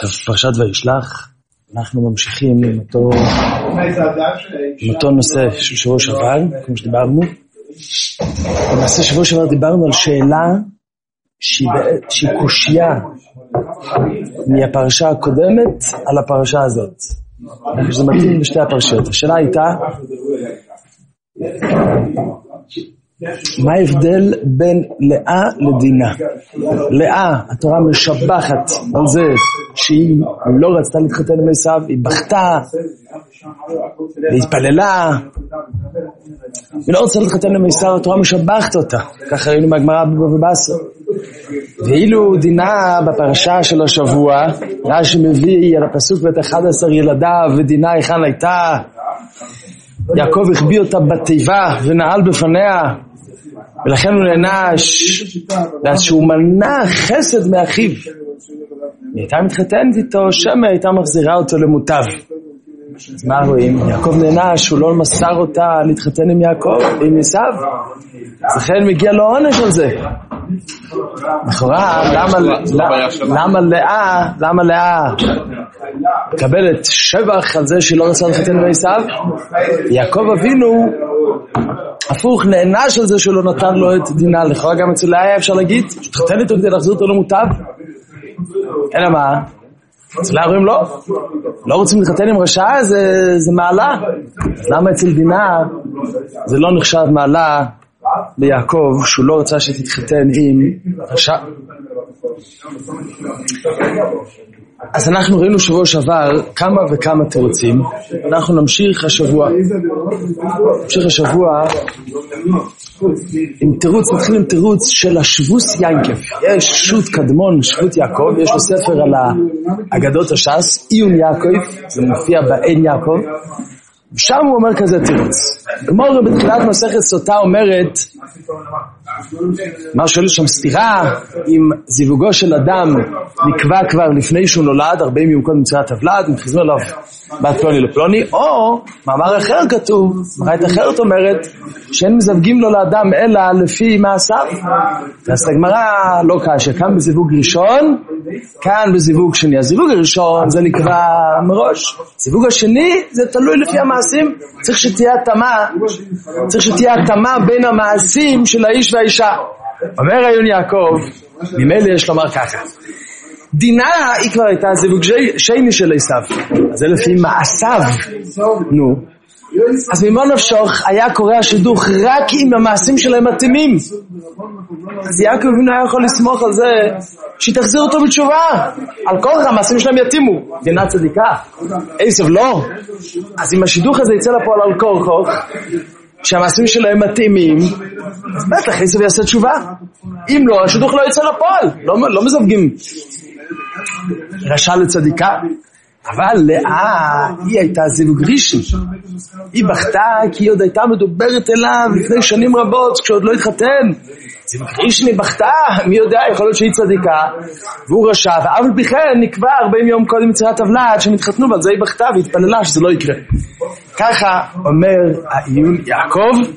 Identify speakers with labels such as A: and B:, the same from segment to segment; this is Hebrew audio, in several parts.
A: טוב, פרשת וישלח, אנחנו ממשיכים עם אותו נושא של שבוע שעבר, כמו שדיברנו. במעשה שבוע שעבר דיברנו על שאלה שהיא קושיה מהפרשה הקודמת על הפרשה הזאת. זה מתאים בשתי הפרשיות. השאלה הייתה, מה ההבדל בין לאה לדינה? לאה, התורה משבחת על זה שהיא לא רצתה להתחתן עם עשיו, היא בכתה, היא התפללה, היא לא רצתה להתחתן עם עשיו, התורה משבחת אותה, ככה ראינו מהגמרא בבבא בסרה. ואילו דינה בפרשה של השבוע, רש"י מביא על הפסוק ואת 11 ילדיו, ודינה היכן הייתה, יעקב החביא אותה בתיבה ונעל בפניה, ולכן הוא נענש, ואז שהוא מנע חסד מאחיו. היא הייתה מתחתנת איתו, שמא הייתה מחזירה אותו למוטב. אז מה רואים? יעקב נענש, הוא לא מסר אותה להתחתן עם יעקב, עם עשיו. אז לכן מגיע לו עונש על זה. לכאורה, למה לאה מקבלת שבח על זה שהיא לא רצה להתחתן עם עשיו? יעקב אבינו הפוך, נענש על זה שלא נתן לו את דינה. לכאורה גם אצל לאה אפשר להגיד שתחתן איתו כדי להחזיר אותו למוטב. אלא מה? אצל לאה אומרים לא רוצים להתחתן עם רשע, זה מעלה. אז למה אצל דינה זה לא נחשב מעלה ליעקב שהוא לא רצה שתתחתן עם רשע? אז אנחנו ראינו שבוע שעבר כמה וכמה תירוצים. אנחנו נמשיך השבוע עם תירוץ, נתחיל עם תירוץ של השבוס ינקב. יש שו"ת קדמון, שבוט יעקב, יש לו ספר על אגדות הש"ס, עיון יעקב, זה מופיע בעין יעקב, ושם הוא אומר כזה תירוץ. גמרא בתחילת מסכת סוטה אומרת, מה שואל שם סתירה, אם זיווגו של אדם נקבע כבר לפני שהוא נולד, 40 יום קודם מציאת הוולד, מכריזים עליו בת פלוני לפלוני, או מאמר אחר כתוב, ברייתא אחרת אומרת, שאין מזווגים לו לאדם אלא לפי מעשיו. אז הגמרא לא קשה, כאן בזיווג ראשון, כאן בזיווג שני. הזיווג הראשון זה נקבע מראש, זיווג השני זה תלוי לפי המעשים. צריך שתהיה התאמה בין המעשים של האיש והאישה. אומר עיון יעקב, ממילא יש לומר ככה, דינה היא כבר הייתה זיווג שני של עשיו, אז זה לפי מעשיו. נו, אז ממה נפשוך היה קורא השידוך רק אם המעשים שלהם מתאימים. אז יעקב אבינו היה יכול לסמוך על זה שהיא תחזיר אותו בתשובה, על כל המעשים שלהם יתאימו. דינה צדיקה, עשיו לא. אז אם השידוך הזה יצא לפועל על כורחו שהמעשים שלהם מתאימים, אז בטח עשיו יעשה תשובה. אם לא, השידוך לא יצא לפועל, לא מזווגים רשע לצדיקה. אבל לאה היא הייתה זיווג ראשון, היא בכתה כי היא עוד הייתה מדוברת אליו לפני שנים רבות כשעוד לא התחתן. זיווג ראשון היא בכתה, מי יודע, יכול להיות שהיא צדיקה והוא רשע, אבל בכן נקבע 40 יום קודם מציאת הוולד שהם התחתנו, ועל זה היא בכתה והתפללה שזה לא יקרה. ככה אומר העיון יעקב.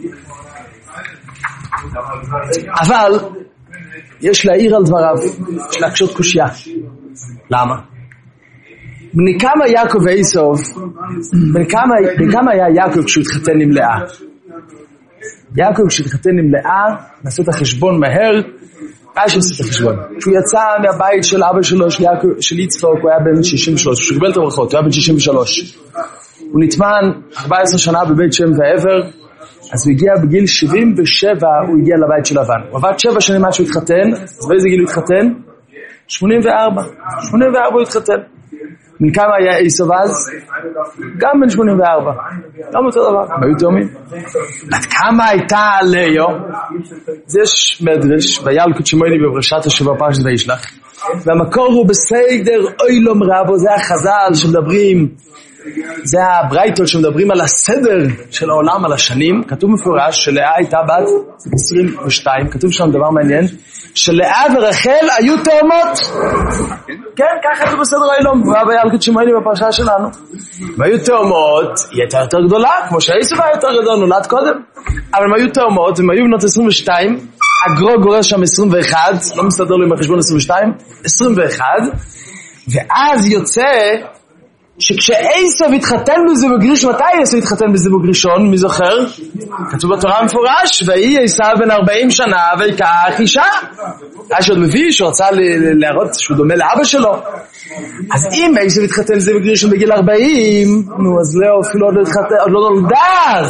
A: אבל יש להעיר על דבריו, יש להקשות קושיה. למה? בני כמה יעקב ועשיו, בני כמה היה יעקב כשהוא התחתן עם לאה? יעקב כשהוא התחתן עם לאה, נעשה את החשבון מהר, רש"י עושה את החשבון. כשהוא יצא מהבית של אבא שלו, של יצחק, הוא היה בן 63, כשהוא קיבל את הברכות, הוא היה בן 63. הוא נטמן 14 שנה בבית שם ועבר, אז הוא הגיע בגיל 77, הוא הגיע לבית של לבן. הוא עבד 7 שנים עד שהוא התחתן, אז באיזה גיל הוא התחתן? 84 הוא התחתן. מן כמה היה עשיו אז? גם בן 84. גם אותו דבר. מה היו תאומים? עד כמה הייתה ליאו? זה יש מדרש, וילקוט שמואלי בפרשת השבוע פרשת וישלח. והמקור הוא בסדר אוילום רבו, זה החז"ל שמדברים, זה הברייתות שמדברים על הסדר של העולם, על השנים. כתוב מפורש שלאה הייתה בת 22, כתוב שם דבר מעניין, שלאה ורחל היו תאומות. כן, ככה כתוב בסדר אילום, וילקוט שמואלי בפרשה שלנו. והיו תאומות, היא הייתה יותר גדולה, כמו שעשיו היה יותר גדול, נולד קודם. אבל הם היו תאומות, הם היו בנות 22, הגרו גורש שם 21, לא מסתדר לו עם החשבון 22, 21, ואז יוצא שכשעשו התחתן בזיווג ראשון, מתי עשו התחתן בזיווג ראשון? מי זוכר? כתוב בתורה מפורש, ויהי עשיו בן 40 שנה ויקח אישה. רש"י עוד מביא שהוא רצה להראות שהוא דומה לאבא שלו. אז אם עשו התחתן בזיווג ראשון בגיל 40, נו אז לא, אפילו עוד לא נולדה.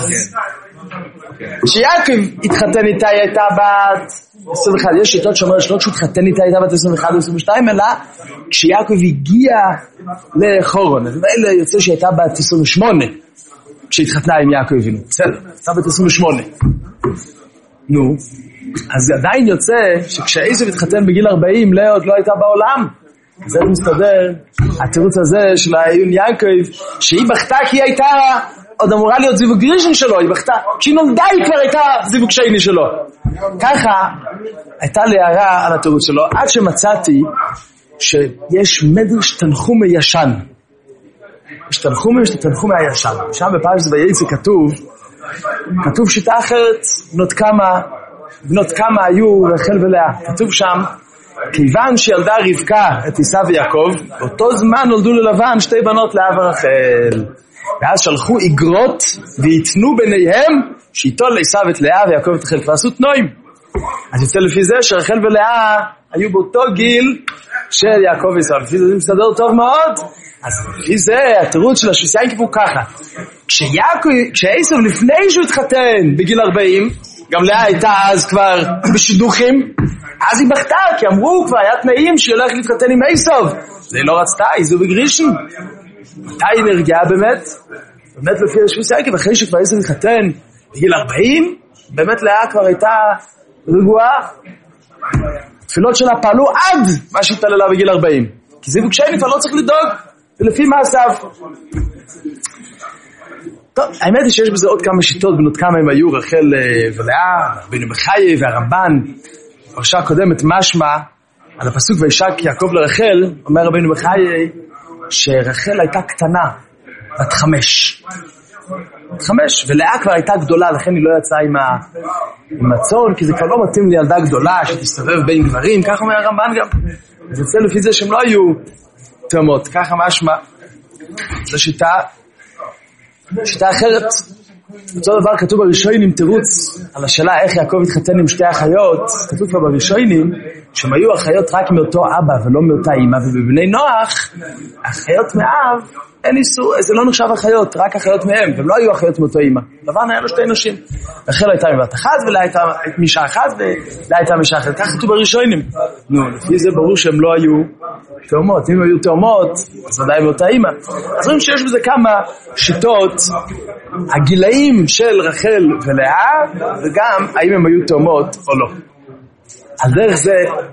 A: כשיעקב התחתן איתה היא הייתה בת 21, יש שיטות שאומרת שלא כשהוא התחתן איתה הייתה בת 21 או 22, אלא כשיעקב הגיע לחורון, אז אלה יוצא שהייתה בת 28 כשהתחתנה עם יעקב אבינו, בסדר, הייתה בת 28. נו, אז עדיין יוצא שכשעשו התחתן בגיל 40 לאה עוד לא הייתה בעולם. אז איך מסתדר התירוץ הזה של העיון יעקב שהיא בכתה כי היא הייתה עוד אמורה להיות זיווג ראשון שלו, היא בכתה כשהיא נולדה היא כבר הייתה זיווג שני שלו. ככה הייתה לי הערה על התירוץ שלו עד שמצאתי שיש מדרש תנחומי ישן. יש תנחומי הישן. שם בפרשת ויצא כתוב שיטה אחרת, בנות כמה היו רחל ולאה. כתוב שם כיוון שילדה רבקה את עשיו ויעקב, באותו זמן נולדו ללבן שתי בנות לאה ורחל. ואז שלחו איגרות ויתנו ביניהם שיטול לעשיו את לאה ויעקב את רחל, כבר עשו תנועים. אז יוצא לפי זה שרחל ולאה היו באותו גיל של יעקב ועשיו. לפי זה מסתדר טוב מאוד. אז לפי זה התירוץ של השווסיין כפו ככה, כשעשיו לפני שהוא התחתן בגיל 40, גם לאה הייתה אז כבר בשידוכים, אז היא בכתה כי אמרו כבר היה תנאים שהיא הולכת להתחתן עם עשיו. זה לא רצתה, היא זיווג ראשון. מתי היא נרגעה באמת לפי השווסיין, אחרי שכבר עשיו התחתן בגיל 40, באמת לאה כבר הייתה רגועה. תפילות שלה פעלו עד מה שהתעללה בגיל 40, כי זיווג שני כבר לא צריך לדאוג, ולפי מעשיו. טוב, האמת היא שיש בזה עוד כמה שיטות, בנות כמה הם היו, רחל ולאה, רבינו בחיי והרמב"ן. בפרשה הקודמת משמע על הפסוק וישק יעקב לרחל, אומר רבינו בחיי שרחל הייתה קטנה, בת 5, ולאה כבר הייתה גדולה, לכן היא לא יצאה עם הצאן, כי זה כבר לא מתאים לילדה גדולה שתסתובב בין גברים, ככה אומר הרמב"ן גם. אז יוצא לפי זה שהם לא היו תאומות, ככה משמע. זו שיטה אחרת. אותו דבר כתוב בראשונים תירוץ על השאלה איך יעקב התחתן עם שתי אחיות. כתוב כבר בראשונים שהם היו אחיות רק מאותו אבא ולא מאותה אמא, ובבני נוח אחיות מאב אין איסור, זה לא נחשב אחיות, רק אחיות מהם, והם לא היו אחיות מאותו אמא. לבן היה לו שתי נשים, רחל הייתה מבת אחת ולאה הייתה מאישה אחת ולאה הייתה מאישה אחת. כך כתוב בראשונים. נו, לפי זה ברור שהם לא היו תאומות. אם היו תאומות אז ודאי מאותה אמא. אז רואים שיש בזה כמה שיטות, הגילאים של רחל ולאה, וגם האם הם היו תאומות או לא. על דרך זה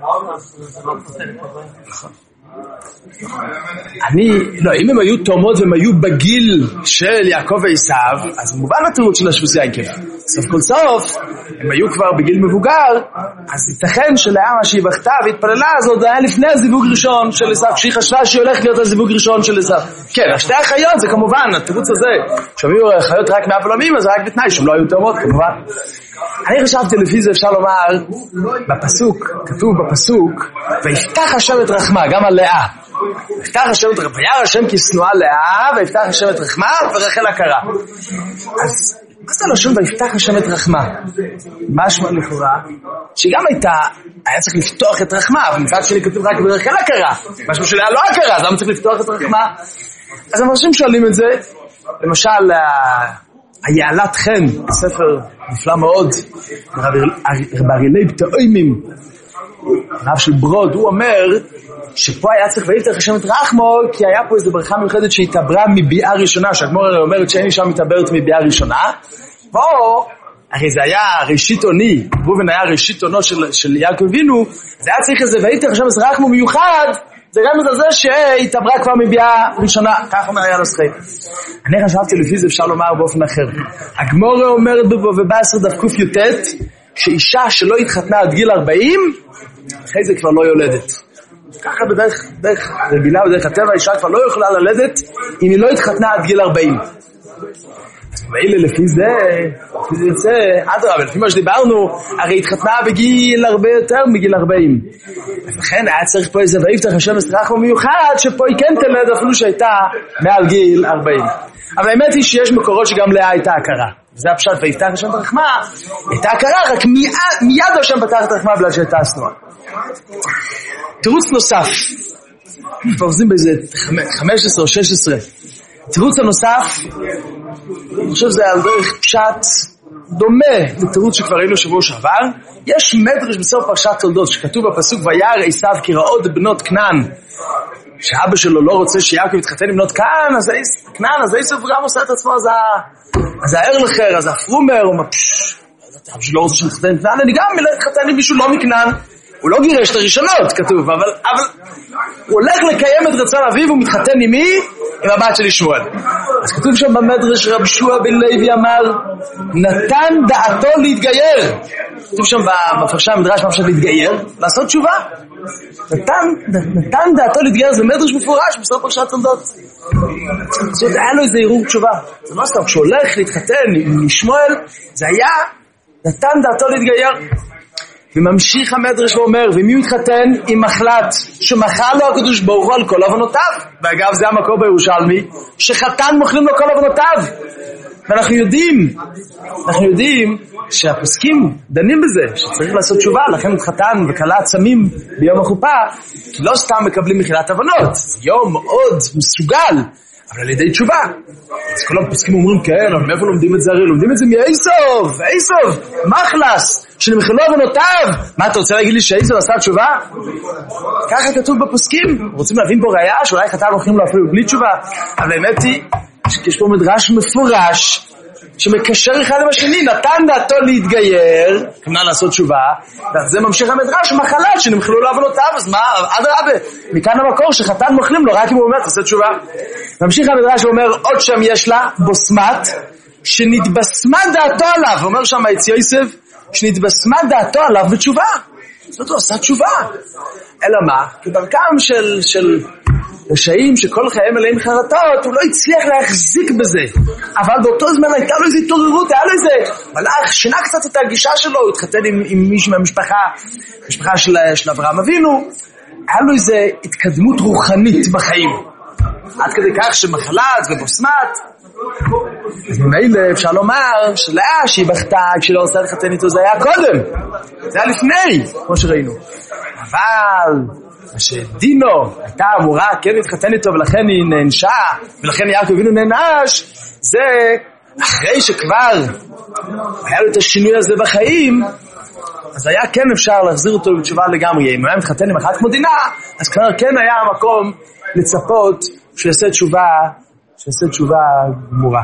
A: אם הם היו תאומות והם היו בגיל של יעקב ועשיו, אז מובן התירוץ של השווסיין כיף. סוף כל סוף הם היו כבר בגיל מבוגר, אז ייתכן שלאה מה שהיא בכתה והתפללה הזאת היה לפני הזיווג ראשון של עשיו, כשהיא חשבה שהיא הולכת להיות הזיווג ראשון של עשיו. כן, השתי החיות זה כמובן התירוץ הזה שהיו חיות רק מאב ולאמא, זה רק בתנאי שהם לא היו תאומות כמובן. אני חשבתי לפי זה אפשר לומר בפסוק, כתוב בפסוק ויפתח השם את רחמה, גם על לאה. ויפתח השם את רחמה, וירא השם כי שנואה לאה, ויפתח השם את רחמה ורחל הכרה. אז מה זה לשון ויפתח השם את רחמה? משמע לכאורה שגם היה צריך לפתוח את רחמה, אבל מצד שלי כתוב רק ברחל הכרה, משמע שלאה לא הכרה, אז למה צריך לפתוח את רחמה? אז אנשים שואלים את זה, למשל היעלת חן, ספר נפלא מאוד, רב ארילי פתאוימים, רב של ברוד, הוא אומר שפה היה צריך ויפתח השם את רחמו, כי היה פה איזו ברכה מיוחדת שהתעברה מביאה ראשונה, שהגמרא אומרת שאין אישה מתעברת מביאה ראשונה. פה, הרי זה היה ראשית עוני, ראובן היה ראשית עונו של יעקב אבינו, זה היה צריך איזה ויפתח השם את רחמו מיוחד, זה גם את זה שהתעברה כבר מביאה ראשונה, כך אומר היה נוסחי. אני חשבתי לפי זה אפשר לומר באופן אחר. הגמרא אומרת בבבא דף ק"ט, שאישה שלא התחתנה עד גיל 40, אחרי זה כבר לא יולדת. ככה בדרך רגילה, בדרך הטבע, אישה כבר לא יכולה ללדת אם היא לא התחתנה עד גיל 40. אז ואלה לפי זה יוצא, אדרבה, לפי מה שדיברנו, הרי התחתנה בגיל הרבה יותר מגיל 40. לכן היה צריך פה איזה ויפתח השם אסתרחו מיוחד, שפה היא כן תלד אפילו שהייתה מעל גיל 40. אבל האמת היא שיש מקורות שגם לאה הייתה הכרה. זה הפשט ויפתח השם ברחמה, הייתה הכרה, רק מיד השם פתח את הרחמה בגלל שהייתה שנואה. תירוץ נוסף, כבר עושים באיזה 15 או 16. תירוץ הנוסף, אני חושב שזה על דרך פשט דומה לתירוץ שכבר ראינו שבוע שעבר. יש מדרש בסוף פרשת תולדות שכתוב בפסוק וירא עשיו כי ראות בנות כנען, שאבא שלו לא רוצה שיעקב יתחתן עם בנות כנען, אז עשיו גם עושה את עצמו, אז הארלחר, אז הפרומר, אבא שלו לא רוצה שנתחתן עם כנען, אני גם מתחתן עם מישהו לא מכנען. הוא לא גירש את הראשונות, כתוב, אבל הוא הולך לקיים את רצון אביו, הוא מתחתן עם מי? עם הבת של שמואל. אז כתוב שם במדרש רבי יהושע בן לוי אמר, נתן דעתו להתגייר. כתוב שם בפרשה המדרש מה אפשר להתגייר? לעשות תשובה. נתן דעתו להתגייר, זה מדרש מפורש בסוף פרשת תולדות. זאת היה לו איזה ערעור תשובה. זה לא סתם, כשהוא הולך להתחתן עם שמואל, זה היה נתן דעתו להתגייר. וממשיך המדרש ואומר, ומי הוא התחתן? עם מחלת שמחל לו הקדוש ברוך הוא על כל עוונותיו. ואגב, זה המקור בירושלמי, שחתן מוכלים לו כל עוונותיו. ואנחנו יודעים שהפוסקים דנים בזה, שצריך לעשות תשובה, לכן חתן וכלה צמים ביום החופה, כי לא סתם מקבלים מחילת עוונות. זה יום מאוד מסוגל, אבל על ידי תשובה. אז כל הפוסקים אומרים, כן, אבל מאיפה לומדים את זה? הרי לומדים את זה מאיסוב, מחלס, שנמחלו עוונותיו. מה, אתה רוצה להגיד לי שאיסוב עשה תשובה? ככה כתוב בפוסקים. רוצים להבין פה ראיה, שאולי חתן הולכים לו אפילו בלי תשובה. אבל האמת היא, שיש פה מדרש מפורש, שמקשר אחד עם השני, נתן דעתו להתגייר, כמובן לעשות תשובה, וזה ממשיך המדרש, מחלת שנמחלו לו עוונותיו, אז מה, אדרבה, מכאן המקור שחתן מוכלים לו, רק אם הוא באמת עושה תשובה. ממשיך המדרש ואומר, עוד שם יש לה בוסמת, שנתבסמה דעתו עליו, אומר שם את יוסף, שנתבסמה דעתו עליו בתשובה. זאת אומרת, הוא עשה תשובה. אלא מה? כדרכם של רשעים שכל חייהם מלאים חרטות, הוא לא הצליח להחזיק בזה. אבל באותו זמן הייתה לו איזו התעוררות, היה לו איזה מלאך, שינה קצת את הגישה שלו, הוא התחתן עם מישהו מהמשפחה, המשפחה של אברהם אבינו, היה לו איזו התקדמות רוחנית בחיים. עד כדי כך שמחלת ובוסמת, אז ממילא אפשר לומר שלאה שהיא בכתה כשלא רוצה להתחתן איתו זה היה קודם, זה היה לפני, כמו שראינו. אבל שדינו הייתה אמורה כן להתחתן איתו ולכן היא נענשה ולכן יעקב אבינו נענש, זה אחרי שכבר היה לו את השינוי הזה בחיים, אז היה כן אפשר להחזיר אותו בתשובה לגמרי. אם היה מתחתן עם אחת כמו דינה, אז כבר כן היה המקום לצפות שיעשה תשובה גמורה.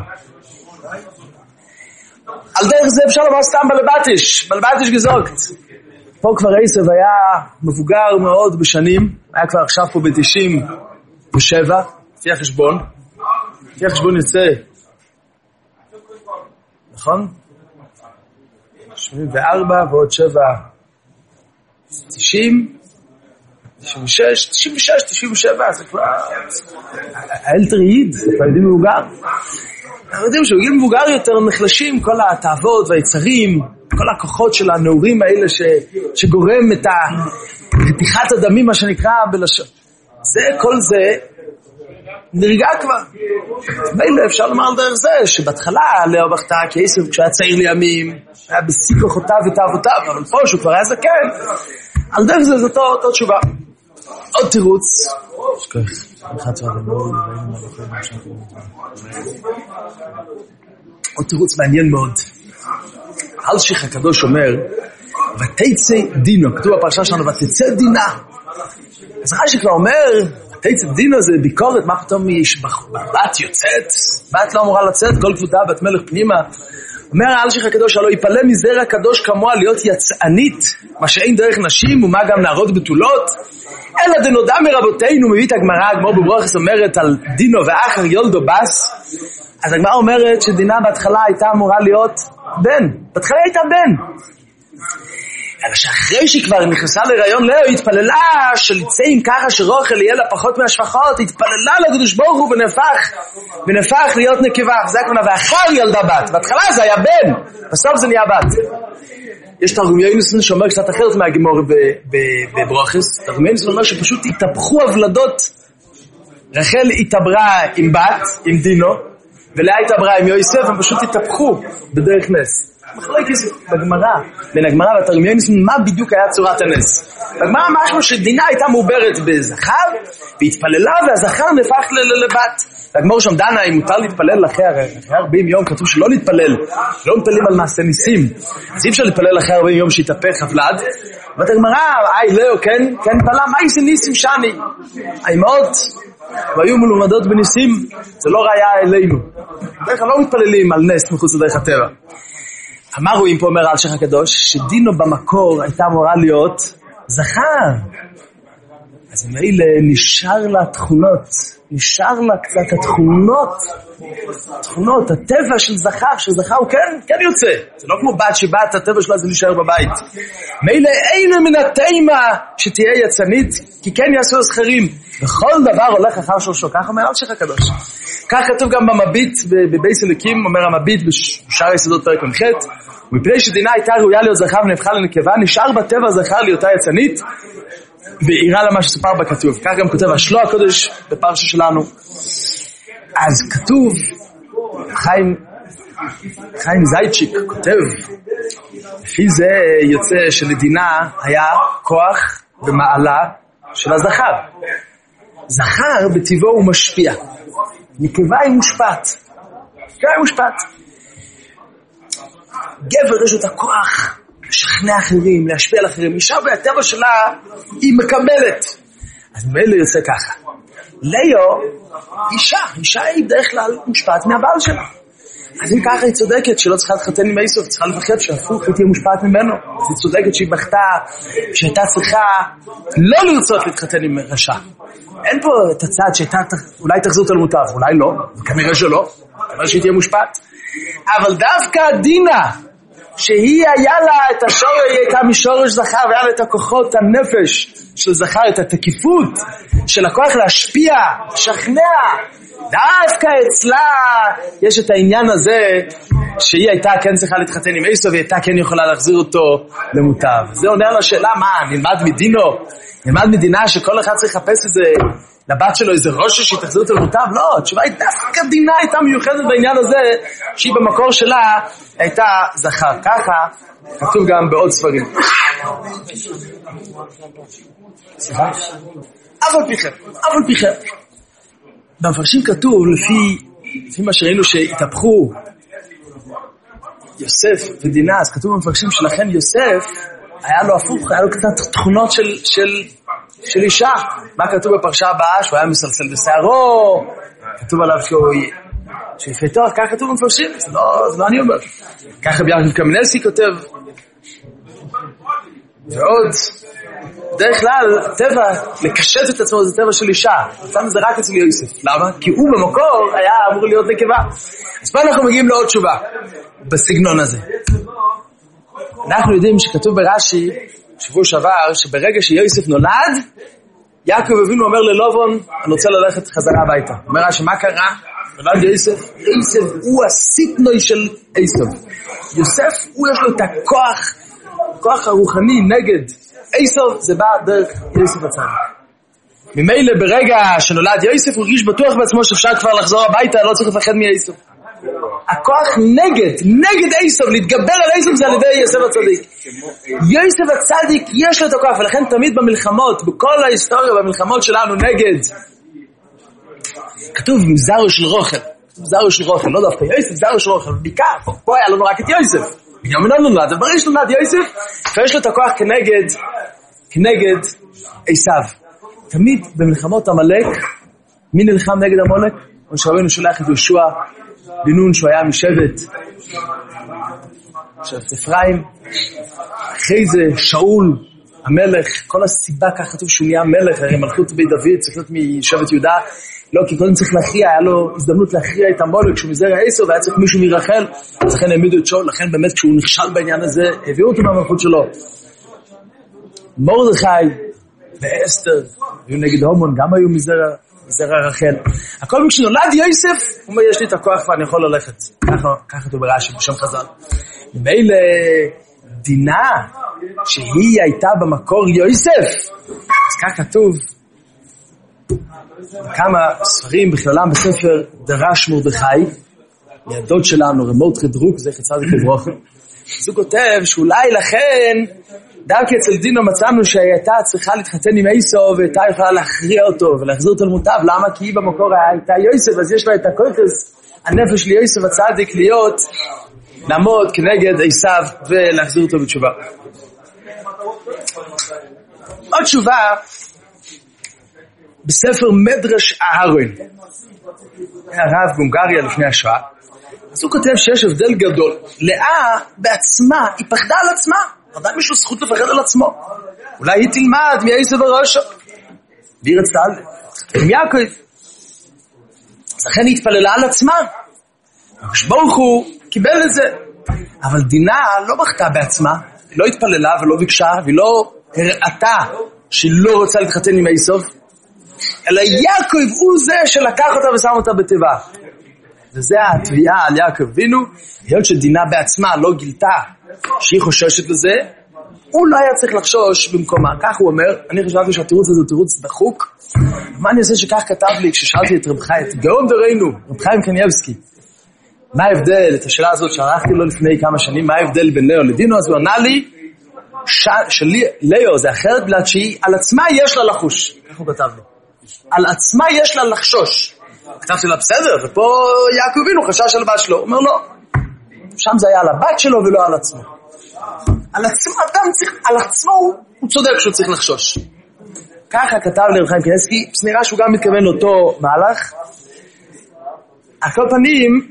A: על דרך זה אפשר לומר סתם בלבטיש גזוקת. פה כבר עשיו היה מבוגר מאוד בשנים, היה כבר עכשיו פה ב-97, לפי החשבון יוצא, נכון? 84 ועוד 7, 90, 96, 97, זה כבר האלטריעיד, זה כבר יודעים מבוגר. אנחנו יודעים שהוא גיל מבוגר יותר נחלשים כל התאוות והיצרים, כל הכוחות של הנעורים האלה שגורם את רתיחת הדמים, מה שנקרא בלשון. כל זה נרגע כבר. מילא אפשר לומר על דרך זה, שבהתחלה לאה בכתה כעשיו כשהיה צעיר לימים, היה בשיא כוחותיו ותאוותיו, אבל פה שהוא כבר היה זקן, על דרך זה זאת אותו תשובה. עוד תירוץ, עוד תירוץ מעניין מאוד. אלשיך הקדוש אומר, ותצא דינו, כתוב בפרשה שלנו, ותצא דינה. אז רש"י כבר אומר, ותצא דינו זה ביקורת, מה פתאום בת יוצאת? בת לא אמורה לצאת, כל כבודה בת מלך פנימה. אומר אלשיך הקדוש, הלא יפלא מזרע הקדוש כמוה להיות יצאנית, מה שאין דרך נשים ומה גם נערות בתולות. אלא דנודע מרבותינו, מביא את הגמרא בברוכס אומרת על דינו ואחר יולדו בס. אז הגמרא אומרת שדינה בהתחלה הייתה אמורה להיות בן. בהתחלה הייתה בן. אלא שאחרי שהיא כבר נכנסה להיריון לאה, היא התפללה שליצא עם ככה שרוכל יהיה לה פחות מהשפחות, היא התפללה לקדוש ברוך הוא ונהפך להיות נקבה. זה הכוונה, ואחר ילדה בת. בהתחלה זה היה בן, בסוף זה נהיה בת. יש תרגום יוינסון שאומר קצת אחרת מהגמור בברוכס. תרגום יוינסון אומר שפשוט התהפכו הוולדות. רחל התעברה עם בת, עם דינו, ולאה התעברה עם יוסף, הם פשוט התהפכו בדרך נס. מחלוקת בגמרא, בין הגמרא והתרגום יוינסון, מה בדיוק היה צורת הנס? בגמרא משהו שדינה הייתה מעוברת בזכר, והתפללה והזכר נהפך לבת. והגמור שם דנה, אם מותר להתפלל אחרי 40 יום, כתוב שלא להתפלל, לא מתפללים על מעשה ניסים. אז אי אפשר להתפלל אחרי 40 יום שיתהפך הוולד. ואת הגמרא, לאו, כן פלה, מה איזה ניסים שני? האמהות, והיו מלומדות בניסים, זה לא ראיה אלינו. בדרך כלל לא מתפללים על נס מחוץ לדרך הטבע. אמר רואים פה אומר אלשיך הקדוש, שדינו במקור הייתה אמורה להיות זכר. אז ממילא נשאר לה תכונות, נשאר לה קצת התכונות, הטבע של זכר, שזכר הוא כן יוצא. זה לא כמו בת שבת, הטבע שלה זה להישאר בבית. מילא אין מן התימה שתהיה יצנית, כי כן יעשו הזכרים. בכל דבר הולך אחר שורשו, כך אומר אלשיך הקדוש. כך כתוב גם במביט, בבייס אלוקים, אומר המביט בשאר יסודות פרק מ"ח, ומפני שדינה הייתה ראויה להיות זכר ונהפכה לנקבה, נשאר בטבע זכר להיותה יצנית, ואירה למה שסופר בכתוב. כך גם כותב השלו הקודש בפרשה שלנו. אז כתוב, חיים זייצ'יק כותב, לפי זה יוצא שלדינה היה כוח במעלה של הזכר. זכר בטבעו הוא משפיע, נקבה היא מושפעת. גבר יש את הכוח לשכנע אחרים, להשפיע על אחרים. אישה בהטבע שלה היא מקבלת. אז מילא יוצא ככה. ליאו, אישה היא בדרך כלל מושפעת מהבעל שלה. אז אם ככה היא צודקת שלא צריכה להתחתן עם עשיו, צריכה לפחד שהפוך היא תהיה מושפעת ממנו. אז היא צודקת שהיא בכתה, שהייתה צריכה לא לרצות להתחתן עם רשע. אין פה את הצד שהייתה אולי תחזור אותה למוטב, אולי לא, כנראה שלא, אבל שהיא תהיה מושפעת. אבל דווקא דינה, שהיא היה לה את השורש, היא הייתה משורש זכר, והיה לה את הכוחות הנפש של זכר, את התקיפות של הכוח להשפיע, לשכנע. דווקא אצלה יש את העניין הזה שהיא הייתה כן צריכה להתחתן עם עשיו, והיא הייתה כן יכולה להחזיר אותו למוטב. זה עונה על השאלה, מה, נלמד מדינה שכל אחד צריך לחפש איזה לבת שלו איזה ראש שהיא תחזיר אותו למוטב? לא, התשובה היא דווקא דינה הייתה מיוחדת בעניין הזה, שהיא במקור שלה הייתה זכר. ככה כתוב גם בעוד ספרים. סליחה? אף על פי כן. במפרשים כתוב, לפי מה שראינו שהתהפכו יוסף ודינה, אז כתוב במפרשים שלכן יוסף היה לו הפוך, היה לו קצת תכונות של אישה. מה כתוב בפרשה הבאה? שהוא היה מסלסל בשערו, כתוב עליו שהוא יפה תואר, כך כתוב במפרשים, זה לא אני אומר. ככה ביעקב קמינלסקי כותב. ועוד, דרך כלל, טבע, לקשט את עצמו זה טבע של אישה. מצאנו זה רק אצל יוסף. למה? כי הוא במקור היה אמור להיות נקבה. אז פה אנחנו מגיעים לעוד תשובה, בסגנון הזה. אנחנו יודעים שכתוב ברש"י, שבוע שעבר, שברגע שיוסף נולד, יעקב אבינו אומר ללובון, אני רוצה ללכת חזרה הביתה. אומר רש"י, מה קרה? נולד יוסף הוא הסיטנוי של עשיו. יוסף הוא יש לו את הכוח הרוחני נגד עשיו, זה בא דרך יוסף הצדיק. ממילא ברגע שנולד יוסף הוא הרגיש בטוח בעצמו שאפשר כבר לחזור הביתה, לא צריך לפחד מעשיו. הכוח נגד עשיו, להתגבר על עשיו, זה על ידי יוסף הצדיק. יוסף הצדיק יש לו את הכוח, ולכן תמיד במלחמות, בכל ההיסטוריה במלחמות שלנו נגד, כתוב זרעו של רוכל, לא דווקא יוסף, זרעו של רוכל, בעיקר, פה היה לנו רק את יוסף. בנימין לא נולד, אבל ברגע שנולד יוסף, ויש לו את הכוח כנגד עשיו. תמיד במלחמות עמלק, מי נלחם נגד עמלק? משה רבנו שולח את יהושע בן נון שהוא היה משבט אפרים. אחרי זה שאול המלך, כל הסיבה כך כתוב שהוא נהיה מלך, הרי מלכות בית דוד צריך להיות משבט יהודה, לא, כי קודם צריך להכריע, היה לו הזדמנות להכריע את עמלק שהוא מזרע עשיו, והיה צריך מישהו מרחל, אז לכן העמידו את שאול, לכן באמת כשהוא נכשל בעניין הזה, הביאו אותו מהמלכות שלו. מרדכי ואסתר, היו נגד הומון, גם היו מזרע רחל. הכל כשנולד יוסף, הוא אומר, יש לי את הכוח ואני יכול ללכת. ככה כתוב ברש"י בשם חז"ל. ומילא דינה, שהיא הייתה במקור יוסף, אז כך כתוב, כמה ספרים בכללם בספר דרש מרדכי, מהדוד שלנו, רמות חדרוק, זה חצד כברוכה. אז הוא כותב שאולי לכן, דווקא אצל דינו מצאנו שהייתה צריכה להתחתן עם עשיו, והייתה יכולה להכריע אותו ולהחזיר אותו למוטב. למה? כי היא במקור הייתה יוסף, אז יש לה את הכוחס, הנפש של יוסף הצדיק להיות, לעמוד כנגד עשיו ולהחזיר אותו בתשובה. עוד תשובה, בספר מדרש אהרון, הרב בהונגריה לפני השואה, אז הוא כותב שיש הבדל גדול. לאה בעצמה, היא פחדה על עצמה. עדיין מישהו זכות לפחד על עצמו. אולי היא תלמד מעשיו וראשו. והיא רצתה עם יעקב. אז לכן היא התפללה על עצמה. ברוך הוא קיבל את זה. אבל דינה לא בכתה בעצמה. היא לא התפללה ולא ביקשה, והיא לא הראתה שהיא לא רוצה להתחתן עם עשיו. אלא יעקב הוא זה שלקח אותה ושם אותה בתיבה. וזה התביעה על יעקב אבינו, היות שדינה בעצמה לא גילתה שהיא חוששת לזה, הוא לא היה צריך לחשוש במקומה. כך הוא אומר, אני חשבתי שהתירוץ הזה הוא תירוץ דחוק. מה אני עושה שכך כתב לי כששאלתי את רב חיים, את גאון דורנו, רב חיים קניבסקי, מה ההבדל, את השאלה הזאת שערכתי לו לפני כמה שנים, מה ההבדל בין ליאו לדינו, אז הוא ענה לי, ליאו זה אחרת בגלל שהיא על עצמה יש לה לחוש. כך הוא כתב לו. על עצמה יש לה לחשוש. כתבתי לה בסדר, ופה יעקב אבינו חשש על הבת שלו. הוא אומר לא, שם זה היה על הבת שלו ולא על עצמו. על עצמו, אדם צריך, על עצמו הוא צודק שהוא צריך לחשוש. ככה כתב לי רב חיים קניבסקי, נראה שהוא גם מתכוון לאותו מהלך. על כל פנים,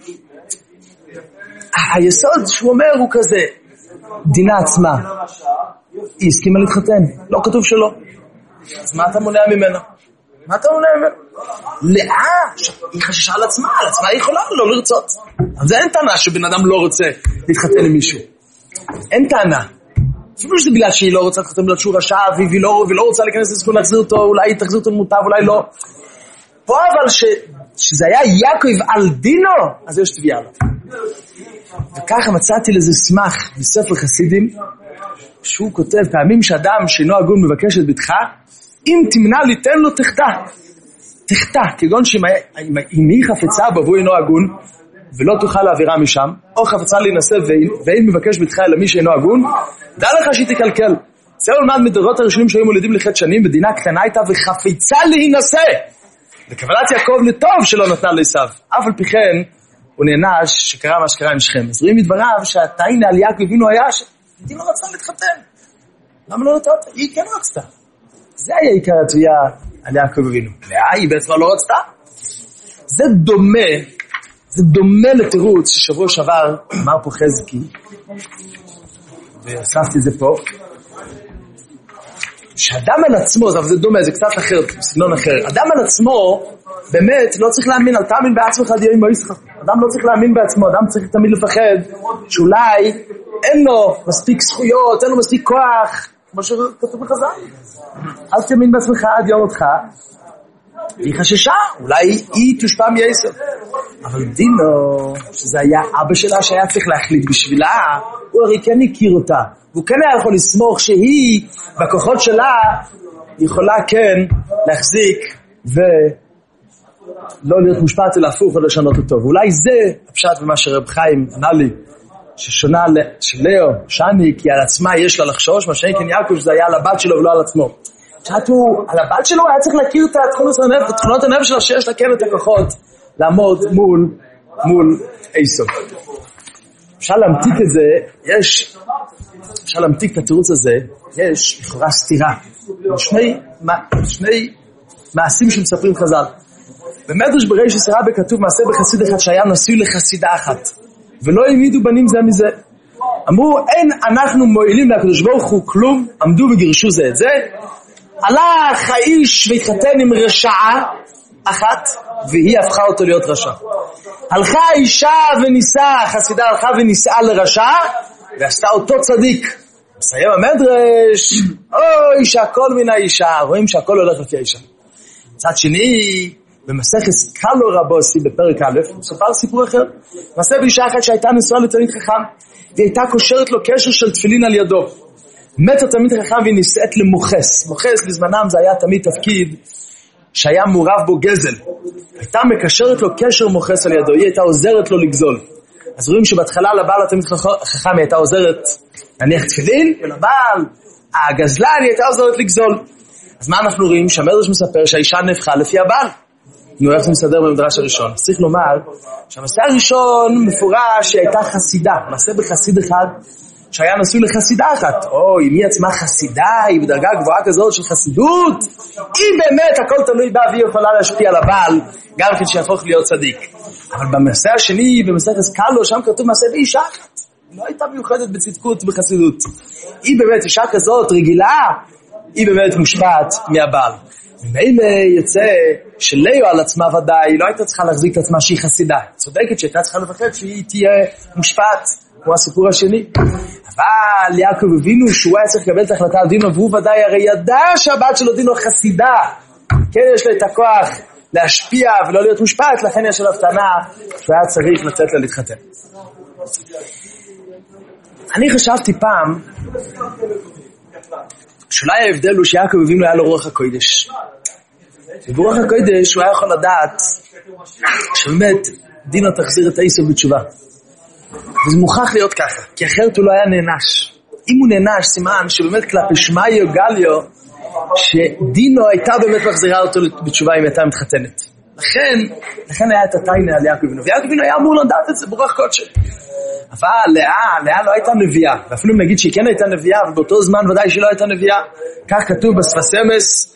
A: היסוד שהוא אומר הוא כזה, דינה עצמה, היא הסכימה להתחתן, לא כתוב שלא. אז מה אתה מונע ממנו? מה אתה מונע ממנו? לאה, היא חששה על עצמה היא יכולה לא לרצות. אבל זה אין טענה שבן אדם לא רוצה להתחתן עם מישהו. אין טענה. אפילו שזה בגלל שהיא לא רוצה להתחתן בגלל שהוא רשע, והיא לא רוצה להיכנס לסיכון להחזיר אותו, אולי היא תחזיר אותו למוטב, אולי לא. פה אבל שזה היה יעקב על דינו, אז יש תביעה לו. וככה מצאתי לזה סמך בספר חסידים, שהוא כותב פעמים שאדם שאינו הגון מבקש את ביתך, אם תמנע ליתן לו תחתה, כגון שאם היא חפצה בו והוא אינו הגון, ולא תוכל להעבירה משם, או חפצה להינשא ואין מבקש ביתך אלא מי שאינו הגון, דע לך שהיא תקלקל. זה עולמד מדורות הראשונים שהיו מולידים לחטא שנים, בדינה קטנה הייתה וחפצה להינשא. וקבלת יעקב לטוב שלא נתנה לעשיו. אף על פי כן, הוא נענש שקרה מה שקרה עם שכם. אז רואים מדבריו שהטענה על יעקב אבינו היה שהיא לא רצה להתחתן. למה לא נתת? היא כן רצתה. זה היה עיקר התביעה על יעקב אבינו. היא בעצמה לא רצתה. זה דומה לתירוץ ששבוע שעבר אמר פה חזקי, והוספתי את זה פה, שאדם על עצמו, אבל זה דומה, זה קצת אחר, סגנון אחר, אדם על עצמו באמת לא צריך להאמין, אל תאמין בעצמך דיום מויסך. אדם לא צריך להאמין בעצמו, אדם צריך תמיד לפחד שאולי אין לו מספיק זכויות, אין לו מספיק כוח, כמו שכתוב בחז"ל. אל תאמין בעצמך עד יום אותך, היא חששה, אולי היא תושפע מעשיו. אבל דינו, שזה היה אבא שלה שהיה צריך להחליט בשבילה, הוא הרי כן הכיר אותה, והוא כן היה יכול לסמוך שהיא, בכוחות שלה, יכולה כן להחזיק ולא להיות מושפעת אלא הפוך או לשנות אותו. ואולי זה הפשט במה שרב חיים ענה לי, ששונה שלאו, שני, כי על עצמה יש לה לחשוש, מה שאין כן יעקב שזה היה על הבת שלו ולא על עצמו. כשאתו על הבת שלו היה צריך להכיר את תכונות הנפש שלה שיש לה כן את הכוחות לעמוד מול עשיו. אפשר להמתיק את זה, אפשר להמתיק את התירוץ הזה, יש לכאורה סתירה. שני מעשים שמספרים חז"ל. במדרש בריש רבה כתוב מעשה בחסיד אחד שהיה נשוי לחסידה אחת, ולא העמידו בנים זה מזה. אמרו, אין אנחנו מועילים לקדוש ברוך הוא כלום, עמדו וגירשו זה את זה. הלך האיש והתחתן עם רשעה אחת, והיא הפכה אותו להיות רשע. הלכה האישה ונישאה, חסידה הלכה ונישאה לרשע, ועשתה אותו צדיק. מסיים המדרש, אוי שהכל מן האישה, רואים שהכל הולך לפי האישה. מצד שני, במסכת קלו רבוסי בפרק א', מסופר סיפור אחר. מעשה באישה אחת שהייתה נשואה לתלמיד חכם, והיא הייתה קושרת לו קשר של תפילין על ידו. מת התלמיד חכם והיא נישאת למוחס. מוחס בזמנם זה היה תמיד תפקיד שהיה מעורב בו גזל. הייתה מקשרת לו קשר מוחס על ידו, היא הייתה עוזרת לו לגזול. אז רואים שבהתחלה לבעל התלמיד חכם היא הייתה עוזרת להניח תפילין, ולבעל הגזלן היא הייתה עוזרת לגזול. אז מה אנחנו רואים? שהמדרש מספר שהאישה נהפכה לפי הבעל. נו, איך זה מסדר במדרש הראשון? צריך לומר שהמעשה הראשון מפורש שהיא הייתה חסידה, מעשה בחסיד אחד שהיה נשוי לחסידה אחת. אוי, מי עצמה חסידה, היא בדרגה גבוהה כזאת של חסידות, אם באמת הכל תלוי בה והיא יכולה להשפיע על הבעל, גם כן שיהפוך להיות צדיק. אבל במעשה השני, במסכת קלו, שם כתוב מעשה באישה אחת. לא הייתה מיוחדת בצדקות ובחסידות. היא באמת אישה כזאת רגילה, היא באמת מושפעת מהבעל. ומילא יוצא שלאו על עצמה ודאי, לא הייתה צריכה להחזיק את עצמה שהיא חסידה. צודקת שהייתה צריכה לפחד שהיא תהיה מושפעת, כמו הסיפור השני. אבל יעקב אבינו שהוא היה צריך לקבל את ההחלטה על דינו, והוא ודאי הרי ידע שהבת שלו דינו חסידה. כן, יש לה את הכוח להשפיע ולא להיות מושפעת, לכן יש עליו טענה שהוא היה צריך לצאת לה להתחתן. אני חשבתי פעם שאולי ההבדל הוא שיעקב אבינו היה לו רוח הקודש. וברוח הקודש הוא היה יכול לדעת שבאמת דינו תחזיר את עשיו בתשובה. וזה מוכרח להיות ככה, כי אחרת הוא לא היה נענש. אם הוא נענש, סימן שבאמת כלפי שמעיו גליו, שדינו הייתה באמת מחזירה אותו בתשובה אם הייתה מתחתנת. לכן היה את הטיינה על יעקב אבינו. ויעקב אבינו היה אמור לדעת את זה ברוח קודש. אבל לאה לא הייתה נביאה, ואפילו נגיד שהיא כן הייתה נביאה, אבל באותו זמן ודאי שהיא לא הייתה נביאה. כך כתוב בספסמס,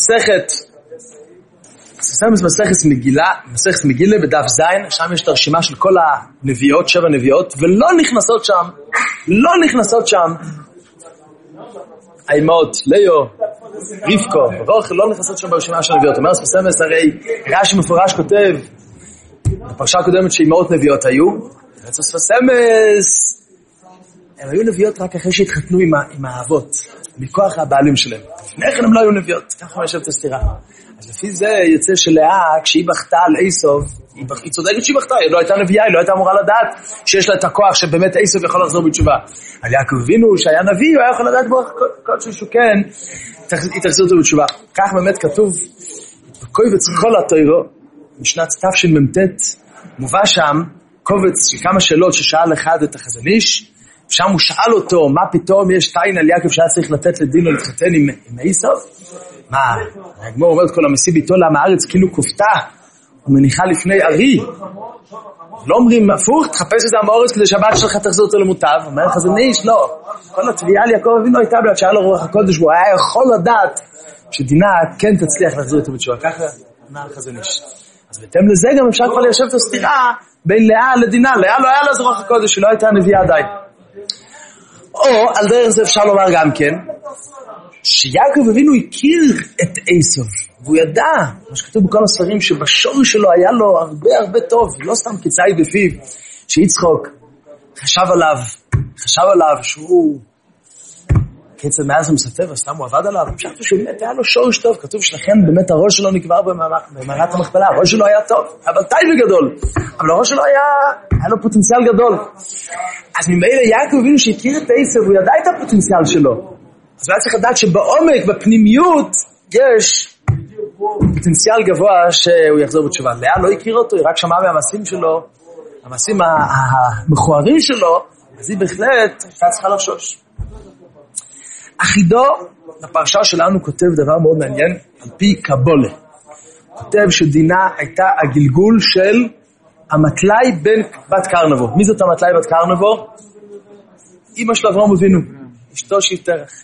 A: במסכת מגילה בדף זין, שם יש את הרשימה של כל הנביאות, 7 נביאות, ולא נכנסות שם האימהות, ליאו, רבקו, רוחל, לא נכנסות שם ברשימה של הנביאות. אומר ספסמס, הרי רש"י מפורש כותב, בפרשה הקודמת שאימהות נביאות היו, ספסמס, הם היו נביאות רק אחרי שהתחתנו עם האבות, מכוח הבעלים שלהם. לפני כן הם לא היו נביאות, ככה משאבת הסתירה. אז לפי זה יוצא שלאה, כשהיא בכתה על עשיו, היא צודקת שהיא בכתה, היא לא הייתה נביאה, היא לא הייתה אמורה לדעת שיש לה את הכוח שבאמת עשיו יכול לחזור בתשובה. על יעקב אבינו שהיה נביא, הוא היה יכול לדעת בו כל שהוא כן, היא תחזיר אותו בתשובה. כך באמת כתוב, בקובץ כל התוירו, משנת תשמ"ט, מובא שם קובץ של כמה שאלות ששאל אחד את החזון איש, שם הוא שאל אותו, מה פתאום יש טעין על יעקב שהיה צריך לתת לדינו להתחתן עם עשיו? מה? הגמור אומרת כל המסיא ביתו לעם הארץ כאילו כופתה ומניחה לפני ארי. לא אומרים הפוך, תחפש את זה המאורץ כדי שהבת שלך תחזור אותו למוטב. אומר החזון איש, לא. כל התביעה על יעקב אבינו הייתה בלעד שהיה לו רוח הקודש, והוא היה יכול לדעת שדינה כן תצליח להחזיר אותו בתשובה. ככה אמר החזון איש. אז בהתאם לזה גם אפשר כבר ליישב את הסתירה בין לאה לדינה. לאה לא היה לה רוח הקודש, היא לא הייתה נביאה עדיין. או על דרך זה אפשר לומר גם כן, שיעקב אבינו הכיר את עשיו, והוא ידע, מה שכתוב בכל הספרים, שבשורש שלו היה לו הרבה טוב, לא סתם כצאי בפיו, שיצחוק חשב עליו שהוא קצת מאז ומסתף, אז סתם הוא עבד עליו, חשבתי שבאמת היה לו שורש טוב, כתוב שלכן באמת הראש שלו נקבר במערת המכפלה, הראש שלו היה טוב, אבל טייבה גדול, אבל הראש שלו היה לו פוטנציאל גדול. אז ממילא יעקב אבינו שהכיר את עשיו, הוא ידע את הפוטנציאל שלו, אז הוא היה צריך לדעת שבעומק, בפנימיות, יש פוטנציאל גבוה שהוא יחזור בתשובה. לאה לא הכיר אותו, היא רק שמעה מהמעשים שלו, המעשים המכוערים שלו, אז היא בהחלט הייתה צריכה לחשוש. אחידו, בפרשה שלנו כותב דבר מאוד מעניין, על פי קבולה. כותב שדינה הייתה הגלגול של המטלאי בן בת קרנבו. מי זאת המטלאי בת קרנבו? אמא של אברהם אבינו, אשתו שהיא תרח.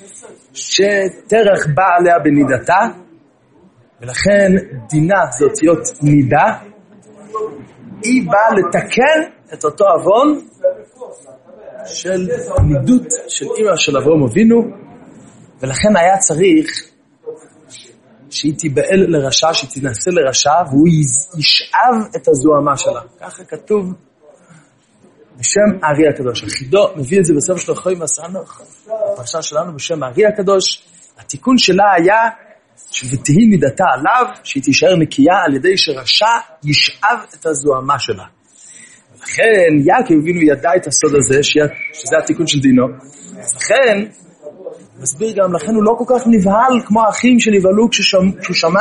A: שתרח באה עליה בנידתה, ולכן דינה זה אותיות נידה, היא באה לתקן את אותו אבון של נידות של אמא של אברהם אבינו, ולכן היה צריך שהיא תיבעל לרשע, שהיא תנסה לרשע, והוא ישאב את הזוהמה שלה. ככה כתוב בשם הארי הקדוש. החידו מביא את זה בספר שלו חוי מסענוך, הפרשה שלנו בשם הארי הקדוש. התיקון שלה היה ותהי מידתה עליו, שהיא תישאר נקייה על ידי שרשע ישאב את הזוהמה שלה. ולכן יעקב אבינו ידע את הסוד הזה, שזה התיקון של דינו. אז לכן, מסביר גם, לכן הוא לא כל כך נבהל כמו האחים שנבהלו כשהוא שמע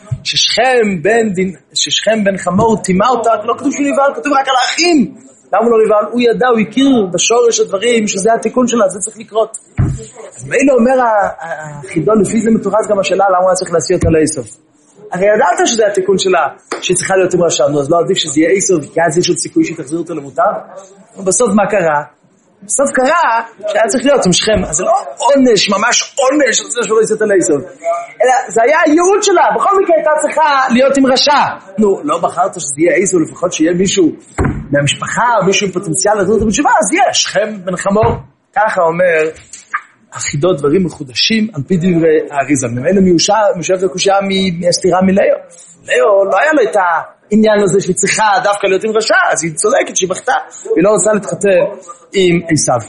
A: ששכם בן חמור טימה אותה, לא כתוב שהוא נבהל, כתוב רק על האחים. למה הוא לא נבהל? הוא ידע, הוא הכיר בשורש הדברים, שזה התיקון שלה, זה צריך לקרות. אז מילא אומר החידון, לפי זה מתורץ גם השאלה, למה הוא היה צריך להשיא אותה לאיסוף? הרי ידעת שזה התיקון שלה, שהיא צריכה להיות עם רשם, אז לא עדיף שזה יהיה איסוף, כי אז יש עוד סיכוי שתחזיר אותו למותר. ובסוף מה קרה? בסוף קרה שהיה צריך להיות עם שכם, אז זה לא עונש, ממש עונש, זה שלא יצאת על איסוף. אלא זה היה הייעוד שלה, בכל מקרה הייתה צריכה להיות עם רשע. נו, לא בחרת שזה יהיה איסוף, לפחות שיהיה מישהו מהמשפחה, או מישהו עם פוטנציאל לחזור אותו בתשובה, אז יהיה שכם בן חמור. ככה אומר החידות דברים מחודשים על פי דברי האריז"ל. ממילא מיושב לקושיה מהסתירה מליאו. ליאו לא היה לו את העניין הזה שהיא צריכה דווקא להיות עם רשע, אז היא צודקת שהיא בכתה, היא לא רוצה להתחתן עם עשיו.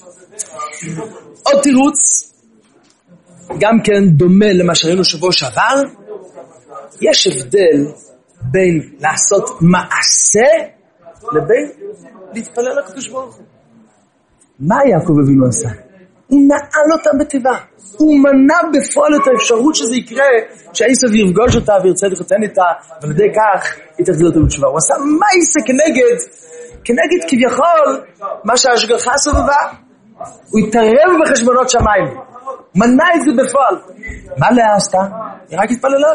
A: עוד תירוץ, גם כן דומה למה שראינו שבוע שעבר, יש הבדל בין לעשות מעשה לבין להתפלל לקדוש ברוך הוא. מה יעקב אבינו עשה? הוא נעל אותה בטבעה. הוא מנע בפועל את האפשרות שזה יקרה, שעשיו יפגוש אותה וירצה להתחתן איתה, ועל ידי כך היא תחזיר אותה בתשובה. הוא עשה מעשה כנגד כביכול מה שההשגחה סובבה. הוא התערב בחשבונות שמיים. מנע את זה בפועל. מה לאה עשתה? היא רק התפללה.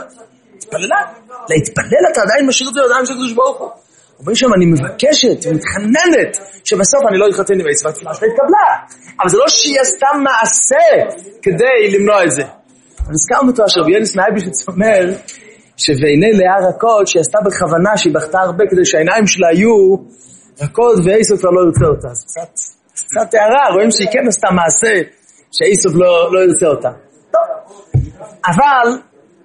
A: להתפלל אתה עדיין משאיר את זה לידיים של הקדוש ברוך הוא. אומרים שם, אני מבקשת ומתחננת שבסוף אני לא אתחתן עם עשיו, התפילה שלה התקבלה. אבל זה לא שהיא עשתה מעשה כדי למנוע את זה. אז הזכרנו אותו, אשר ביאליס מייביש אומר שבעיני לאה רכות שהיא עשתה בכוונה, שהיא בכתה הרבה כדי שהעיניים שלה היו רכות ועשיו כבר לא ירצה אותה. אז קצת הערה, רואים שהיא כן עשתה מעשה שעשיו לא ירצה אותה. טוב. אבל,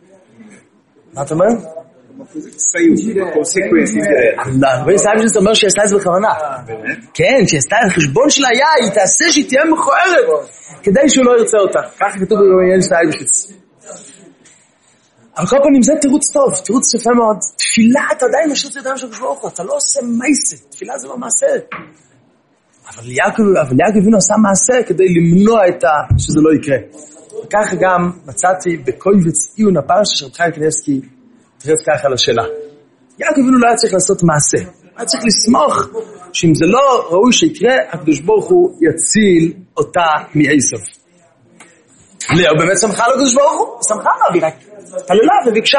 A: מה אתה אומר? זה אומר שהיא עשתה את זה בכוונה. כן, שהיא עשתה את החשבון שלה היה, היא תעשה שהיא תהיה מכוערת כדי שהוא לא ירצה אותה. ככה כתוב בעניין של האייבשיץ. אבל כל פעמים זה תירוץ טוב, תירוץ יפה מאוד. תפילה אתה עדיין משאיר את ידיים של הקדוש ברוך הוא, אתה לא עושה מעשה, תפילה זה לא מעשה. אבל יעקב אבינו עשה מעשה כדי למנוע שזה לא יקרה. וככה גם מצאתי בקויבץ עיון הפרשה של רב חיים קניבסקי תראה ככה על השאלה. יעקב אבינו לא היה צריך לעשות מעשה. היה צריך לסמוך שאם זה לא ראוי שיקרה, הקדוש ברוך הוא יציל אותה מעשיו. לאה באמת שמחה לו הקדוש ברוך הוא? שמחה לו, היא רק התפללה וביקשה.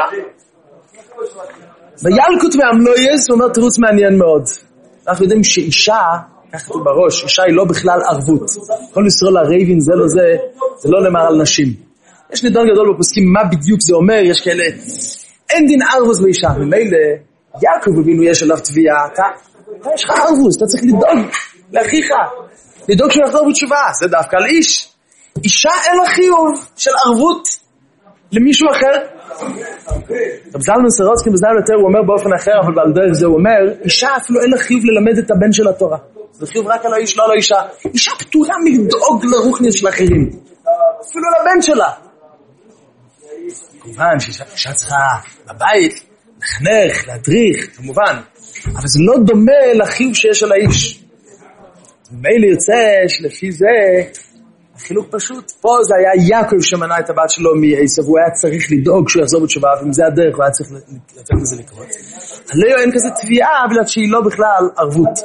A: בילקוט מהמלויס הוא אומר תירוץ מעניין מאוד. אנחנו יודעים שאישה, ככה כתוב בראש, אישה היא לא בכלל ערבות. כל ישראל הרייבים זה לא זה, זה לא נאמר על נשים. יש נידון גדול בפוסקים מה בדיוק זה אומר, יש כאלה אין דין ערבוס באישה, ממילא יעקב אבינו יש עליו תביעה, אתה יש לך ערבוס, אתה צריך לדאוג לאחיך, לדאוג שהוא יחזור בתשובה, זה דווקא על איש. אישה אין לה חיוב של ערבות למישהו אחר. רב זלמן סורוצקי בזמן יותר הוא אומר באופן אחר, אבל על דרך זה הוא אומר, אישה אפילו אין לה חיוב ללמד את הבן של התורה. זה חיוב רק על האיש, לא על האישה. אישה פתורה לדאוג לרוחניס של אחרים, אפילו לבן שלה. כמובן שאישה צריכה בבית לחנך, להדריך, כמובן, אבל זה לא דומה לחיוב שיש על האיש. מילא ירצה שלפי זה החילוק פשוט. פה זה היה יעקב שמנע את הבת שלו מעשיו, הוא היה צריך לדאוג שהוא יחזור בתשובה, ואם זה הדרך הוא היה צריך לתת לזה לקרות. עליו אין כזה תביעה בגלל שהיא לא בכלל ערבות.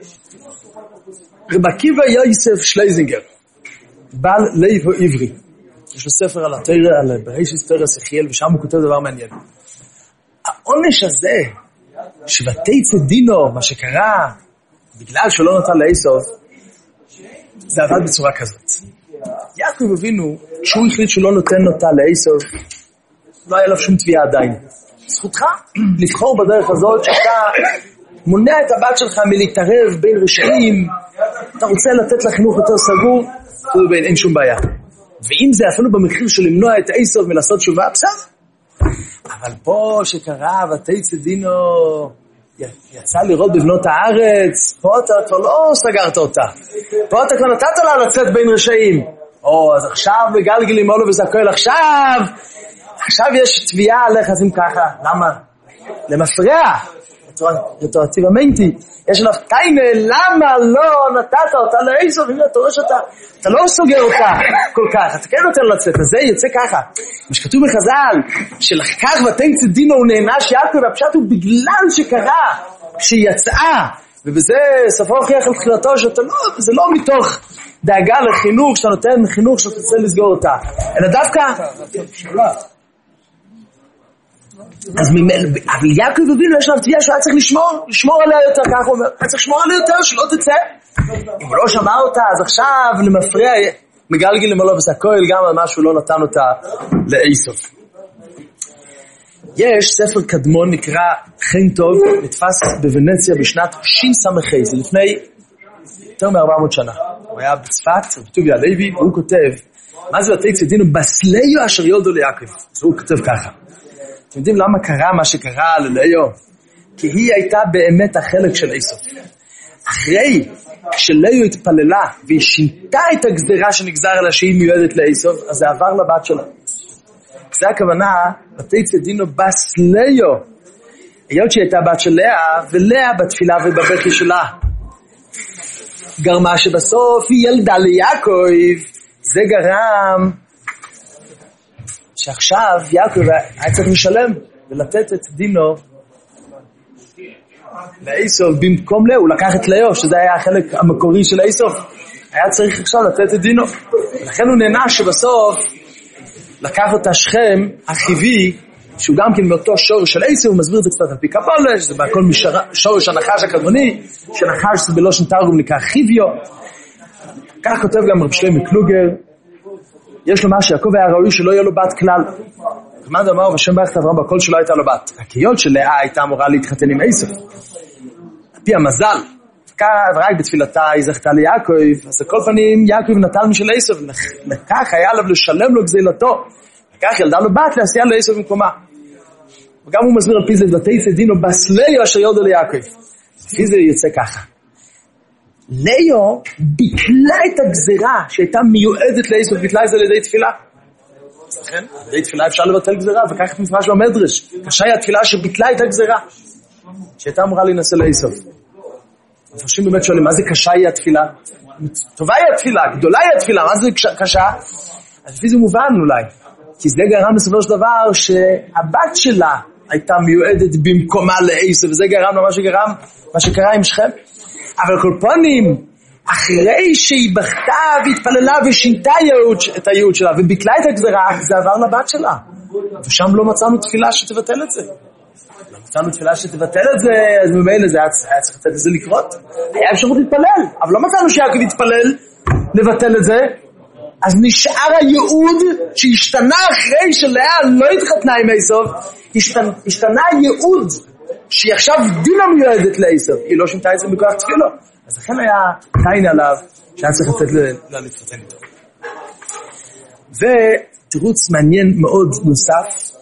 A: רב עקיבא יוסף שלייזינגר, בעל לב עברי, יש לו ספר על התורה, על בראשית תורה יחזקאל, ושם הוא כותב דבר מעניין. העונש הזה, שבתיצא דינו, מה שקרה, בגלל שהוא לא נתן לעשיו, זה עבד בצורה כזאת. יעקב אבינו, כשהוא החליט שהוא לא נותן אותה לעשיו, לא היה לו שום תביעה עדיין. זכותך לבחור בדרך הזאת, שאתה מונע את הבת שלך מלהתערב בין רשעים, אתה רוצה לתת לה חינוך יותר סגור, אין שום בעיה. ואם זה אפילו במחיר של למנוע את עשיו מלעשות תשובה, בסדר. אבל פה שקרה ותיצא דינו, יצא לראות בבנות הארץ, פה אתה כבר לא סגרת אותה. פה אתה כבר נתת לה לצאת בין רשעים. אז עכשיו בגלגלים עולו וזקויל, עכשיו יש תביעה עליך, אז אם ככה, למה? למפרע, רטרואקטיבמנטי, יש עליו טיינה, למה לא נתת אותה לאיסוף, אם אתה רואה שאתה לא סוגר אותה כל כך, אתה כן נותן לצאת, אז זה יוצא ככה. מה שכתוב בחז"ל, שלקח ותמצא דינו הוא נענש יעקב, והפשט הוא בגלל שקרה, כשהיא יצאה, ובזה סופו הוכיח על תחילתו, זה לא מתוך דאגה לחינוך, שאתה נותן חינוך שאתה רוצה לסגור אותה, אלא דווקא אבל יעקב אבינו יש לו תביעה שהוא היה צריך לשמור עליה יותר, ככה הוא אומר, היה צריך לשמור עליה יותר שלא תצא. אם הוא לא שמע אותה, אז עכשיו למפריע מגלגל למלוא וסקויל גם על משהו לא נתן אותה לאיסוף. יש ספר קדמון נקרא חן טוב, נתפס בוונציה בשנת שס"ה, זה לפני יותר מ-400 שנה. הוא היה בצפת, בטוביה הלוי, והוא כותב, מה זה ותצא דינו בסליו אשר יולדו ליעקב. אז הוא כותב ככה. אתם יודעים למה קרה מה שקרה ללאו? כי היא הייתה באמת החלק של איסוף. אחרי שלאו התפללה והיא שינתה את הגזרה שנגזר עליה שהיא מיועדת לאיסוף, אז זה עבר לבת שלה. זה הכוונה, ותצא דינו בסליו. היות שהיא הייתה בת של לאה, ולאה בתפילה ובבכי שלה. גרמה שבסוף היא ילדה ליעקב, זה גרם שעכשיו יעקב היה צריך לשלם ולתת את דינו לאיסוף במקום לאה. הוא לקח את לאו, שזה היה החלק המקורי של האיסוף, היה צריך עכשיו לתת את דינו, לכן הוא נענש שבסוף לקח אותה שכם החיבי, שהוא גם כן מאותו שורש של איסוף. הוא מסביר את זה קצת על פי קבלה, שזה בהכל משורש הנחש הקדמוני, שנחש זה בלושן תרגום נקרא חיביו. כך כותב גם רב שלמה קלוגר, יש לו מה שיעקב היה ראוי שלא יהיה לו בת כלל. כמד אמר בשם ברך אברהם בכל שלא הייתה לו בת. הקהיות של לאה הייתה אמורה להתחתן עם איסוף. על פי המזל, ורק בתפילתה היא זכתה ליעקב, אז על כל פנים יעקב נטל משל איסוף, לכך היה עליו לשלם לו גזילתו. לכך ילדה לו בת להסיע לו איסוף במקומה. וגם הוא מסביר על פי זה, ותצא דינו בסליו אשר יולדו ליעקב. לפי זה יוצא ככה. לאו ביטלה את הגזירה שהייתה מיועדת לאיסוף, ביטלה את זה לידי תפילה. לכן, לידי תפילה אפשר לבטל גזירה, וכך מפרש במדרש. קשה היא התפילה שביטלה את הגזירה, שהייתה אמורה להינשא לאיסוף. מפרשים באמת שואלים, מה זה קשה היא התפילה? טובה היא התפילה, גדולה היא התפילה, מה זה קשה? אז לפי זה מובן אולי. כי זה גרם בסופו של דבר שהבת שלה הייתה מיועדת במקומה לאיסוף, וזה גרם למה שגרם, מה שקרה עם שכם. אבל כל פנים, אחרי שהיא בכתה והתפללה ושינתה את הייעוד שלה וביטלה את הגזרה, זה עבר לבת שלה. ושם לא מצאנו תפילה שתבטל את זה. לא מצאנו תפילה שתבטל את זה, אז ממילא זה היה צריך לתת את זה לקרות. היה אפשרות להתפלל, אבל לא מצאנו שיעקב יתפלל לבטל את זה. אז נשאר הייעוד שהשתנה אחרי שלאה לא התחתנה עם איסוף, השתנה הייעוד שהיא עכשיו דינה מיועדת לאיסוף, היא לא שינתה את זה בכוח תפילו. אז לכן היה טעין עליו שהיה צריך לתת לה להתחתן איתו. ותירוץ מעניין מאוד נוסף,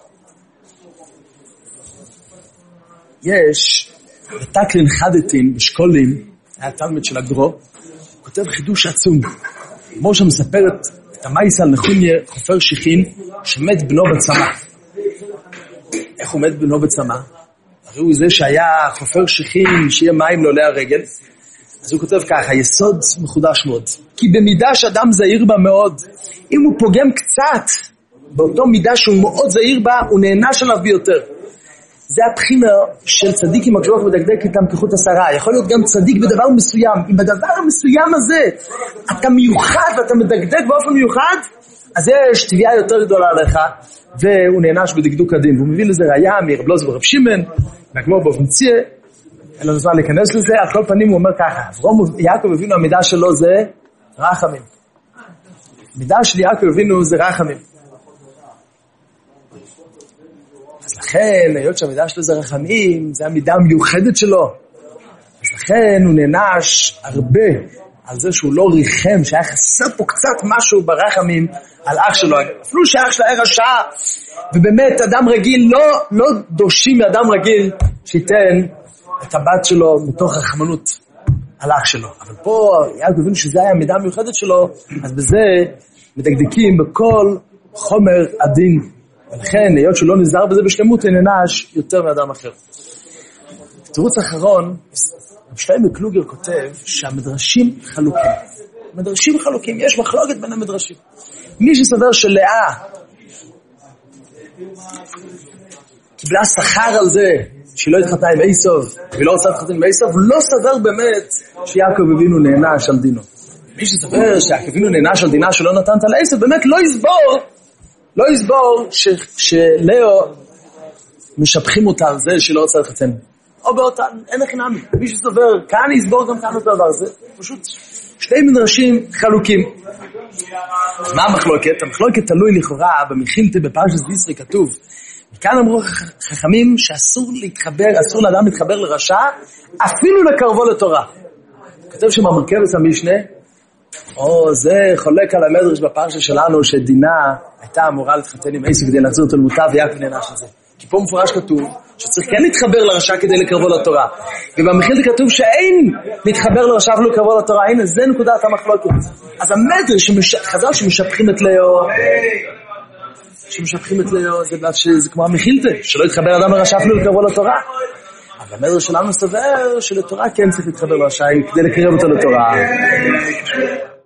A: יש בתקלין חדתין בשקולים, היה תלמיד של הגרו, כותב חידוש עצום. משה מספרת את המייס על נחוניה חופר שיחין שמת בנו בצמא. איך הוא מת בנו בצמא? הרי הוא זה שהיה חופר שיחין שיהיה מים לעולי הרגל. אז הוא כותב ככה, יסוד מחודש מאוד. כי במידה שאדם זהיר בה מאוד, אם הוא פוגם קצת באותו מידה שהוא מאוד זהיר בה, הוא נענש עליו ביותר. זה הבחינה של צדיק עם הקדוש מדקדק איתם כחוט השערה. יכול להיות גם צדיק בדבר מסוים. אם בדבר המסוים הזה אתה מיוחד ואתה מדקדק באופן מיוחד, אז יש תביעה יותר גדולה עליך, והוא נענש בדקדוק הדין. והוא מביא לזה ראיה מרב לוז ורב שמעון, מהגמרא בבא מציעא, אין לנו זמן להיכנס לזה. על כל פנים הוא אומר ככה, יעקב אבינו המידה שלו זה רחמים. המידה של יעקב אבינו זה רחמים. אז לכן, היות שהמידה שלו זה רחמים, זה המידה המיוחדת שלו. אז לכן הוא נענש הרבה על זה שהוא לא ריחם, שהיה חסר פה קצת משהו ברחמים על אח שלו. אפילו שאח שלו היה רשע, ובאמת אדם רגיל, לא דורשים מאדם רגיל שייתן את הבת שלו מתוך רחמנות על אח שלו. אבל פה יעקב הבין שזה היה המידה המיוחדת שלו, אז בזה מדקדקים בכל חומר הדין. ולכן, היות שהוא לא נזהר בזה בשלמות, הוא נענש יותר מאדם אחר. תירוץ אחרון, שלמה קלוגר כותב שהמדרשים חלוקים. מדרשים חלוקים, יש מחלוקת בין המדרשים. מי שסבר שלאה קיבלה שכר על זה שהיא לא התחתה עם עשיו, והיא לא רוצה להתחתן עם עשיו, לא סבר באמת שיעקב אבינו נענש על דינו. מי שסבר שיעקב אבינו נענש על דינה שלא נתנת על עשיו, באמת לא יסבור שלאו משבחים אותה על זה שהיא לא רוצה להתחתן. או באותן, אין הכי נמי. מי שסובר, כאן יסבור גם כאן אותו דבר. זה פשוט שני מדרשים חלוקים. מה המחלוקת? המחלוקת תלוי לכאורה במחילתא בפרשת וישרי כתוב. כאן אמרו חכמים שאסור להתחבר, אסור לאדם להתחבר לרשע, אפילו לקרבו לתורה. כתוב שבמרכבת המשנה, זה חולק על המדרש בפרשה שלנו, שדינה הייתה אמורה להתחתן עם עשיו כדי להחזיר אותו למוטב, ויעקב נענש על זה. כי פה מפורש כתוב שצריך כן להתחבר לרשע כדי לקרבו לתורה. ובמחילתא כתוב שאין להתחבר לרשע ולא לקרבו לתורה. הנה, זה נקודת המחלוקת. אז המדרש חז"ל שמשבחים את לאו, זה כמו המחילתא, שלא יתחבר אדם לרשע אפילו לקרבו לתורה. אבל המדרש שלנו סובר שלתורה כן צריך להתחבר לרשע כדי לקרב אותו לתורה.